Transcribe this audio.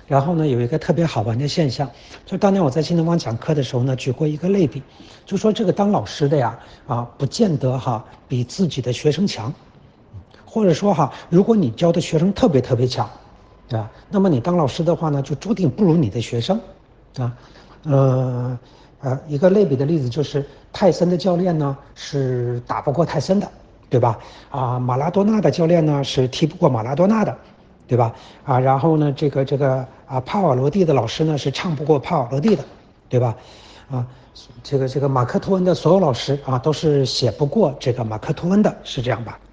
然后呢，有一个特别好玩的现象，就当年我在新东方讲课的时候呢，举过一个类比，就说这个当老师的呀，不见得比自己的学生强，或者说如果你教的学生特别特别强，对吧？那么你当老师的话呢，就注定不如你的学生，啊，一个类比的例子就是泰森的教练呢是打不过泰森的，对吧？马拉多纳的教练呢是踢不过马拉多纳的，对吧？然后呢，帕瓦罗蒂的老师呢是唱不过帕瓦罗蒂的，对吧？这个马克吐温的所有老师都是写不过这个马克吐温的，是这样吧？